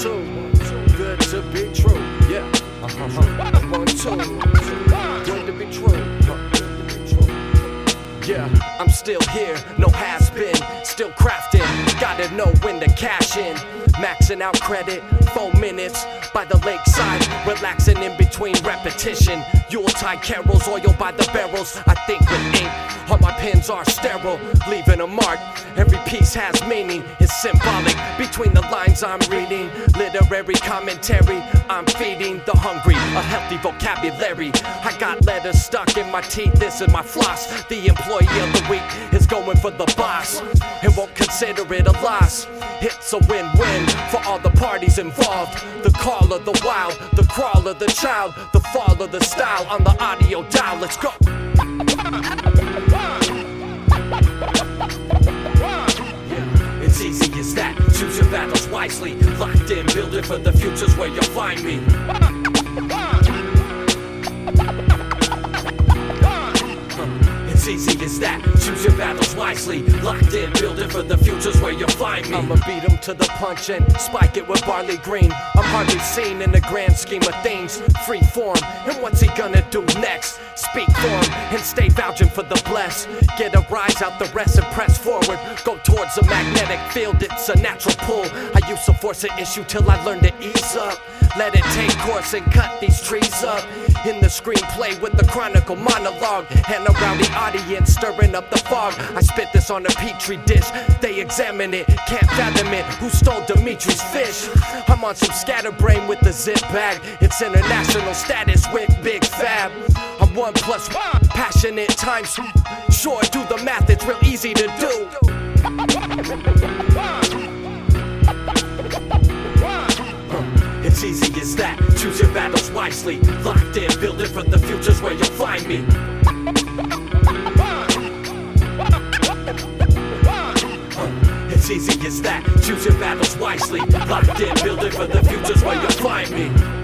two. Good to be true. Yeah. 1, 2. Good to be true. Yeah, I'm still here, no has been, still crafting. Gotta know when to cash in. Maxing out credit, 4 minutes by the lakeside, relaxing in between repetition. Yuletide carols, oil by the barrels. I think with ink, all my pens are sterile, leaving a mark. Every piece has meaning, it's symbolic. Between the lines I'm reading, literary commentary. I'm feeding the hungry a healthy vocabulary. I got letters stuck in my teeth, this is my floss. The employee of the week is going for the boss and won't consider it a loss. It's a win-win for all the parties involved. The call of the wild, the crawl of the child, the fall of the style on the audio dial. Let's go. Yeah, it's easy as that. Choose your battles wisely. Locked in, building for the future's where you'll find me. It's easy as that. Choose your battles wisely. Locked in, building for the future's where you'll find me. I'ma beat him to the punch and spike it with barley green. I'm hardly seen in the grand scheme of things. Free form, and what's he gonna do next? Speak for him and stay vouching for the blessed. Get a rise out the rest and press forward. Go towards a magnetic field, it's a natural pull. I used to force an issue till I learned to ease up. Let it take course and cut these trees up. In the screenplay with the chronicle monologue, and a rowdy audience stirring up the fog. I spit this on a petri dish, they examine it, can't fathom it. Who stole Dimitri's fish? I'm on some scatterbrain with the zip bag. It's international status with Big Fab. I'm 1+1, passionate times. Sure, do the math, it's real easy to do. It's easy as that. Choose your battles wisely. Locked in, building for the future's where you'll find me. It's easy as that. Choose your battles wisely. Locked in, building for the future's where you'll find me.